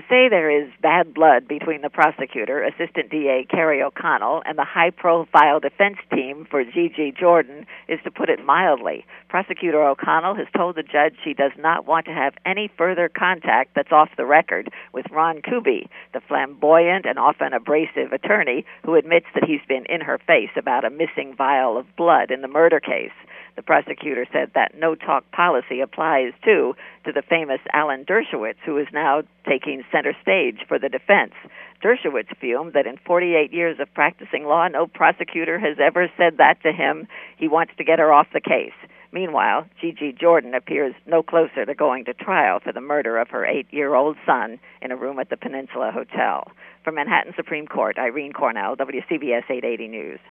say there is bad blood between the prosecutor, Assistant DA Kerry O'Connell, and the high-profile defense team for Gigi Jordan is to put it mildly. Prosecutor O'Connell has told the judge she does not want to have any further contact that's off the record with Ron Kuby, the flamboyant and often abrasive attorney who admits that he's been in her face about a missing vial of blood in the murder case. The prosecutor said that no-talk policy applies, too, to the famous Alan Dershowitz, who is now taking center stage for the defense. Dershowitz fumed that in 48 years of practicing law, no prosecutor has ever said that to him. He wants to get her off the case. Meanwhile, Gigi Jordan appears no closer to going to trial for the murder of her 8-year-old son in a room at the Peninsula Hotel. From Manhattan Supreme Court, Irene Cornell, WCBS 880 News.